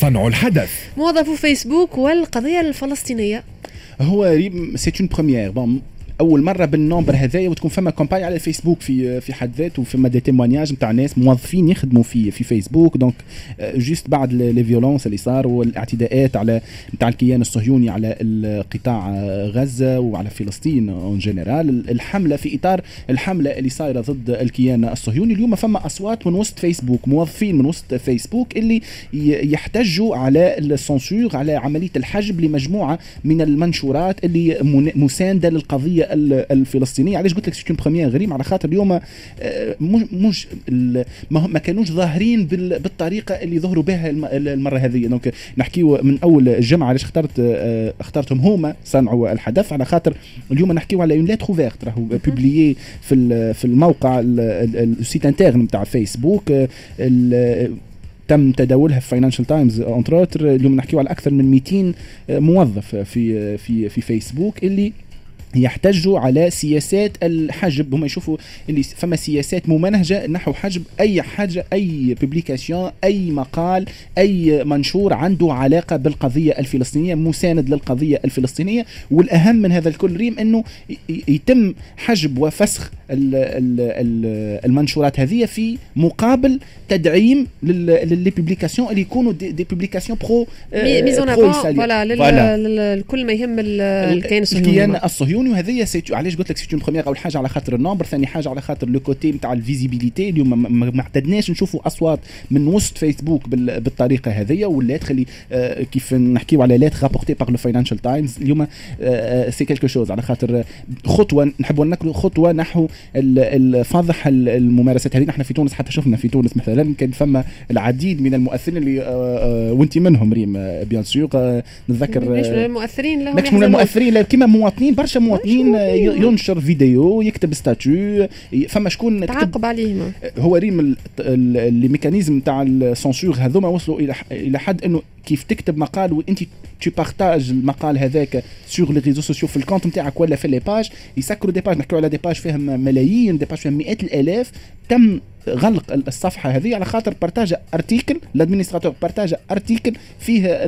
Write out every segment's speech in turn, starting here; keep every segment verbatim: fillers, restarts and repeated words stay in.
صنع الحدث. موظف فيسبوك والقضية الفلسطينية. هو ريم سي اون بروميير بون اول مره بالنمبر هذايا وتكون فما كومباني على الفيسبوك في في حد ذاته وفما دي تيمونياج نتاع ناس موظفين يخدموا في في فيسبوك. دونك جوست بعد لي فيولونس اللي صار والاعتداءات على نتاع الكيان الصهيوني على القطاع غزه وعلى فلسطين اون جينيرال، الحمله في اطار الحمله اللي صايره ضد الكيان الصهيوني، اليوم فما اصوات من وسط فيسبوك، موظفين من وسط فيسبوك اللي يحتجوا على السنسور، على عمليه الحجب لمجموعه من المنشورات اللي مسانده للقضيه الفلسطينيه. علاش قلت لك سيتون بروميير غريم؟ على خاطر اليوم مش مش ما كانوش ظاهرين بالطريقه اللي ظهروا بها المره هذه. دونك نحكيو من اول الجمعه علاش اخترت اخترتهم هما صنعوا الحدث، على خاطر اليوم نحكيو على اون ليتر اوفيرت راهو بوبليي في في الموقع السيت انترن نتاع فيسبوك، تم تداولها في فاينانشال تايمز اونتر اوتر. اليوم نحكيو على اكثر من مئتين موظف في في في فيسبوك اللي يحتجوا على سياسات الحجب. هم يشوفوا اللي فما سياسات ممنهجة نحو حجب أي حاجة، أي ببليكاسيون، أي مقال، أي منشور عنده علاقة بالقضية الفلسطينية، مساند للقضية الفلسطينية. والأهم من هذا الكل ريم أنه يتم حجب وفسخ المنشورات هذه في مقابل تدعيم للببليكاسيون اللي يكونوا دي ببليكاسيون برو ميزون افون فوالا لكل ما يهم الكيان الصهيوني. وهذه سيتو علاش قلت لك سيتون بروميير، اول حاجه على خاطر النمبر، ثاني حاجه على خاطر لو كوتي نتاع الفيزيبيليتي. اليوم ما اعتدناش نشوفوا اصوات من وسط فيسبوك بالطريقه هذه، ولا تخلي آه كيف نحكيو على لات رابورتي باغ لو فاينانشال تايمز اليوم آه سي كيلكو شوز، على خاطر خطوه نحبوا ناكلوا خطوه نحو الفضح الممارسات هذه. نحن في تونس حتى شفنا في تونس مثلا كان فما العديد من المؤثرين اللي آه آه وانت منهم ريم بيان سور آه نتذكر مش من المؤثرين، مش من المؤثرين كما مواطنين، برشا مواطنين ينشر فيديو، يكتب ستاتيو، فما شكون تعاقب عليهم. هو ريم اللي ميكانيزم تاع السنسور هذوما وصلوا الى الى حد انه كيف تكتب مقال وانت tu partages المقال هذاك sur les réseaux sociaux في الكونت نتاعك ولا في لي باج، يسكروا دي باج، نحكيو على دي باج فيهم ملايين، دي باج فيهم مئات الالاف، تم غلق الصفحه هذه على خاطر بارتاج ارتيكل، الادمينستراتور بارتاج ارتيكل فيه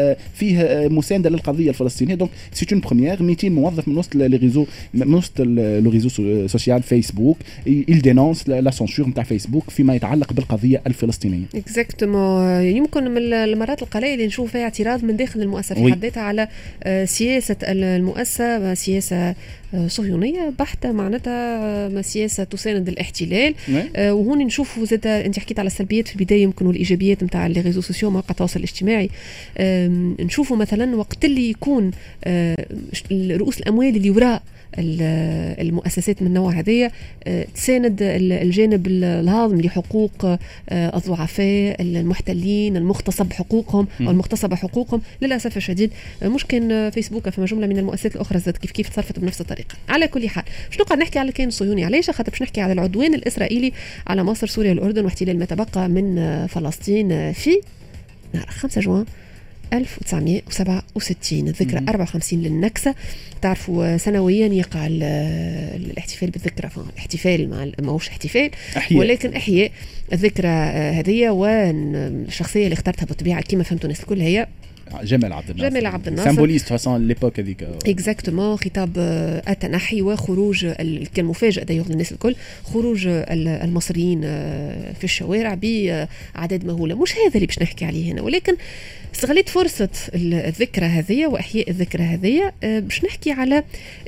فيه مسانده للقضيه الفلسطينيه. دونك سي اون بروميير، مئتين موظف من وسط لي ريزو من وسط لو ريزو سوسيال فيسبوك il dénonce لا سنسور نتاع فيسبوك فيما يتعلق بالقضيه الفلسطينيه. اكزاكتومون. يمكن من المرات القليله اللي نشوف فيها اعتراض من داخل المؤسسه في حد ذاتها على سياسه المؤسسه، سياسه صهيونيه بحته، معناتها سياسه تساند الاحتلال. آه وهون نشوفوا زاد انت حكيت على السلبيات في البدايه، يمكن والايجابيات نتاع لي ريزو سوسيو مواقع التواصل الاجتماعي. آه نشوفوا مثلا وقت اللي يكون آه رؤوس الاموال اللي وراء المؤسسات من النوع هذية تساند الجانب الهاضم لحقوق الضعفاء المحتلين المغتصب حقوقهم أو المغتصب حقوقهم، للأسف الشديد مش كان فيسبوك، فما جملة من المؤسسات الأخرى زاد كيف كيف تصرفت بنفس الطريقة. على كل حال باش نقعد نحكي على الكيان الصهيوني، علاش؟ خاطر باش نحكي على العدوان الإسرائيلي على مصر سوريا الأردن واحتلال ما تبقى من فلسطين في نهار خمسة جوان ألف وتسعمائة وسبعة وستين، الذكرى أربعة وخمسين للنكسة. تعرفوا سنويا يقع الاحتفال بالذكرى، الاحتفال مع ماهوش احتفال أحياء. ولكن احياء الذكرى هذه، والشخصيه اللي اخترتها بالطبيعه كما فهمتوا الناس الكل هي جمال عبد الناصر، جمال عبد الناصر سامبوليست فاصون ليبوك هذيك اكزاكتومون. خطاب التنحي وخروج كان مفاجئ دايوغ للناس الكل، خروج المصريين في الشوارع باعداد مهوله. مش هذا اللي باش نحكي عليه هنا، ولكن استغليت فرصه الذكرى هذه واحياء الذكرى هذه باش نحكي على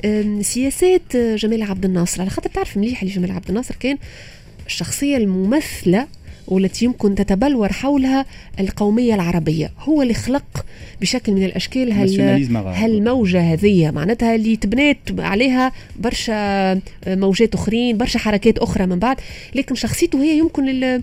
سياسات جمال عبد الناصر، على خاطر تعرف مليح اللي جمال عبد الناصر كان الشخصيه الممثله والتي يمكن تتبلور حولها القومية العربية. هو اللي خلق بشكل من الأشكال هالموجة هذه، معناتها اللي تبنيت عليها برشا موجات أخرين، برشا حركات أخرى من بعد، لكن شخصيته هي يمكن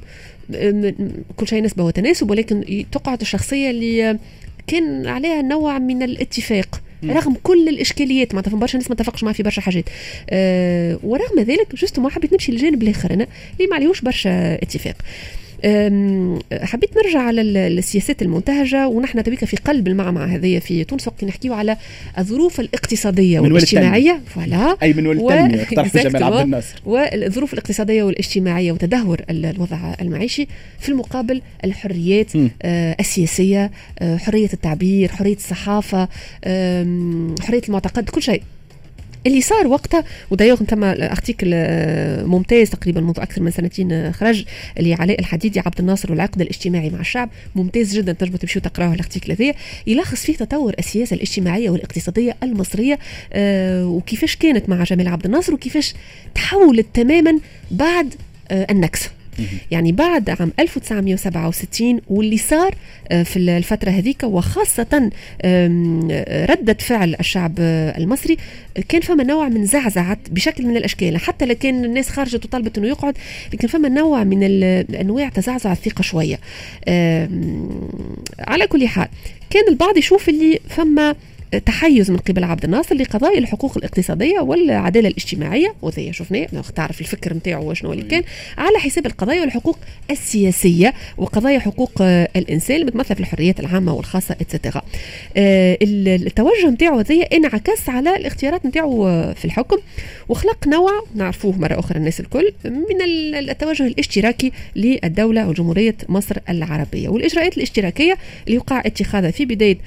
كل شيء نسبة وتناسب، ولكن تقعد الشخصية اللي كان عليها نوع من الاتفاق رغم كل الاشكاليات. ما تفهم برشا ناس ما اتفقش معاه في برشا حاجات، أه ورغم ذلك جست ما حبيت نمشي للجانب الاخر انا اللي ما عليهوش برشا اتفاق. حبيت نرجع على السياسات المنتهجة، ونحن تويك في قلب المعمعة هذه في تونس، وقت نحكيو على الظروف الاقتصادية والاجتماعية فوالا أي من والتانية اقترح جمال عبد الناصر، والظروف الاقتصادية والاجتماعية وتدهور الوضع المعيشي في المقابل الحريات آه السياسية، آه حرية التعبير، حرية الصحافة، آه حرية المعتقد، كل شيء اللي صار وقتها. ودايوغ ثم ارتيكل ممتاز تقريبا منذ اكثر من سنتين خرج اللي علاء الحديدي عبد الناصر والعقد الاجتماعي مع الشعب، ممتاز جدا، تنجموا تمشيوا تقراوه الارتيكل هذا، يلخص فيه تطور السياسه الاجتماعيه والاقتصاديه المصريه آه وكيفاش كانت مع جمال عبد الناصر وكيفاش تحولت تماما بعد آه النكسه. يعني بعد عام ألف وتسعمائة وسبعة وستين واللي صار في الفترة هذيك، وخاصة ردة فعل الشعب المصري، كان فما نوع من زعزعة بشكل من الأشكال، حتى لكن الناس خرجت وطلبت أنه يقعد، لكن فما نوع من الأنواع تزعزع الثقة شوية. على كل حال كان البعض يشوف اللي فما تحيز من قبل عبد الناصر لقضايا الحقوق الاقتصادية والعدالة الاجتماعية، وذي شفناه تعرف الفكر نتاعو شنو اللي كان على حساب القضايا والحقوق السياسية وقضايا حقوق الإنسان المتمثلة في الحريات العامة والخاصة اتسترا. التوجه نتاعو ذي انعكس على الاختيارات نتاعو في الحكم، وخلق نوع نعرفوه مرة أخرى الناس الكل من التوجه الاشتراكي للدولة وجمهورية مصر العربية، والإجراءات الاشتراكية اللي وقع اتخاذها في بداية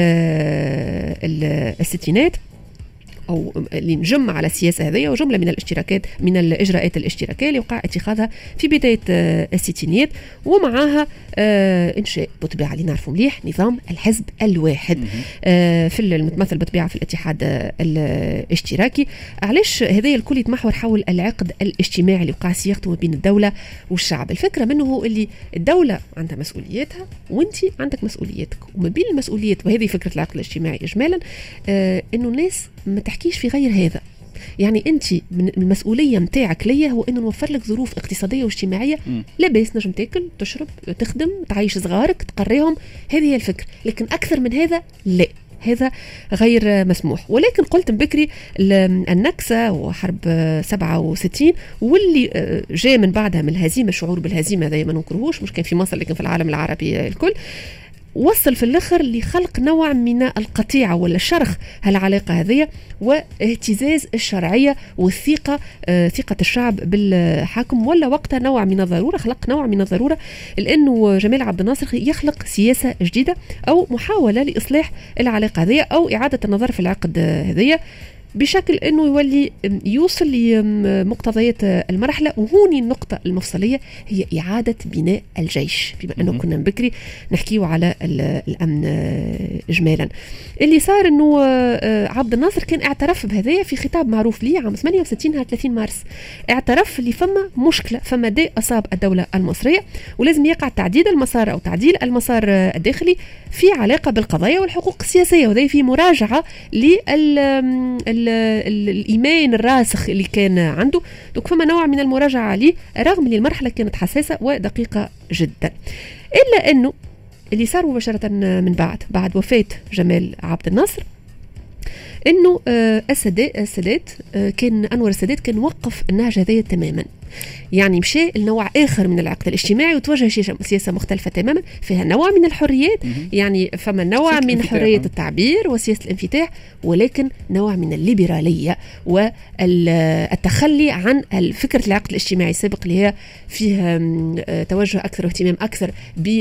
الستينات أو اللي نجمع على السياسة هذه، وجملة من الاشتراكات من الإجراءات الاشتراكية اللي وقع اتخاذها في بداية الستينيات، ومعها إنشاء بطبيعة اللي نعرفه مليح نظام الحزب الواحد في المتمثل بطبيعة في الاتحاد الاشتراكي. علاش هذا الكل يتمحور حول العقد الاجتماعي اللي وقع صياغته بين الدولة والشعب؟ الفكرة منه هو اللي الدولة عندها مسؤولياتها وانتي عندك مسؤولياتك، وما بين المسؤوليات، وهذه فكرة العقد الاجتماعي إجمالا، إنه الناس ما تحكيش في غير هذا. يعني انت من المسؤوليه نتاعك ليا هو انه نوفر لك ظروف اقتصاديه واجتماعيه لاباس نجم تاكل تشرب تخدم تعيش صغارك تقريهم، هذه هي الفكره، لكن اكثر من هذا لا، هذا غير مسموح. ولكن قلت بكري النكسة وحرب سبعة وستين واللي جاء من بعدها من الهزيمة، شعور بالهزيمة هذا ما ننكرهوش، مش كان في مصر لكن في العالم العربي الكل، وصل في الاخر لخلق نوع من القطيعه ولا شرخ هالعلاقه هذه، واهتزاز الشرعيه والثقه آه ثقه الشعب بالحاكم، ولا وقتها نوع من الضروره، خلق نوع من الضروره لانه جمال عبد الناصر يخلق سياسه جديده او محاوله لاصلاح العلاقه هذه او اعاده النظر في العقد هذه بشكل انه يولي يوصل لمقتضيات المرحله. وهوني النقطه المفصليه هي اعاده بناء الجيش، بما انه كنا بكري نحكيو على الامن اجمالا. اللي صار انه عبد الناصر كان اعترف بهذا في خطاب معروف ليه عام ثمانية وستين نهار ثلاثين مارس، اعترف اللي فما مشكله، فما داء اصاب الدوله المصريه ولازم يقع تعديل المسار او تعديل المسار الداخلي في علاقه بالقضايا والحقوق السياسيه، وهذا في مراجعه لل الإيمان الراسخ اللي كان عنده. دوك فما نوع من المراجعة عليه رغم أن المرحلة كانت حساسة ودقيقة جدا. إلا أنه اللي صار مباشرة من بعد بعد وفاة جمال عبد الناصر أنه السادات كان أنور السادات كان وقف النهج هذا تماما، يعني مشى النوع آخر من العقد الاجتماعي وتوجه سياسة مختلفة تماما فيها نوع من الحريات، يعني فما نوع من حرية التعبير وسياسة الانفتاح، ولكن نوع من الليبرالية والتخلي عن فكرة العقد الاجتماعي السابق اللي هي فيها توجه أكثر واهتمام أكثر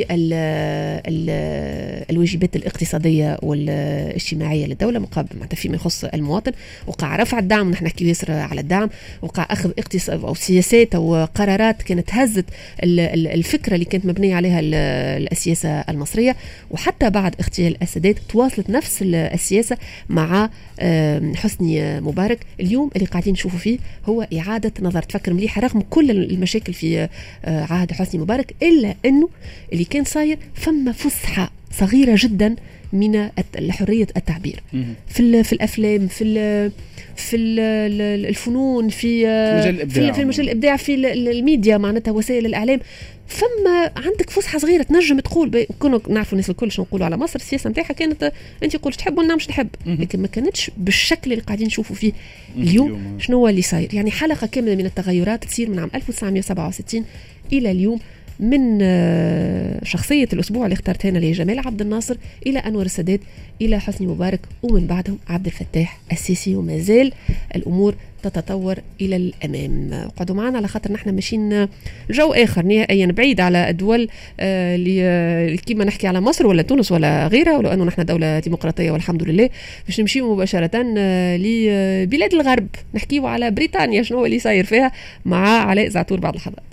بالواجبات الاقتصادية والاجتماعية للدولة مقابل فيما يخص المواطن. وقع رفع الدعم، نحن نحكي ياسر على الدعم، وقع أخذ اقتصاد أو سياسات أو قرارات كانت هزت الفكرة اللي كانت مبنية عليها السياسة المصرية. وحتى بعد اغتيال السادات تواصلت نفس السياسة مع حسني مبارك. اليوم اللي قاعدين نشوفوا فيه هو إعادة نظر، تفكر مليحة رغم كل المشاكل في عهد حسني مبارك، إلا أنه اللي كان صاير فما فسحة صغيرة جدا من حرية التعبير في في الأفلام، في في الفنون، في في, في المجال الإبداع، في الميديا معناتها وسائل الإعلام. فما عندك فسحة صغيرة تنجم تقول، كنا نعرفوا الناس الكل شنو نقولوا على مصر، السياسة نتاعها كانت أنت قلت تحب ولا مش نحب، لكن ما كانتش بالشكل اللي قاعدين نشوفوا فيه اليوم. شنو هو اللي صاير؟ يعني حلقة كاملة من التغيرات تصير من عام ألف وتسعمائة وسبعة وستين إلى اليوم من شخصية الأسبوع اللي اخترتها لنا لجمال عبد الناصر إلى أنور السادات إلى حسني مبارك ومن بعدهم عبد الفتاح السيسي، وما زال الأمور تتطور إلى الأمام. قعدوا معنا على خاطر نحن ماشيين جو آخر نهائيا بعيد على الدول اللي كيما نحكي على مصر ولا تونس ولا غيرها، ولو أنه نحن دولة ديمقراطية والحمد لله. باش نمشي مباشرة لبلاد الغرب، نحكيوا على بريطانيا شنو اللي صاير فيها مع علاء زعتور بعد الحظر.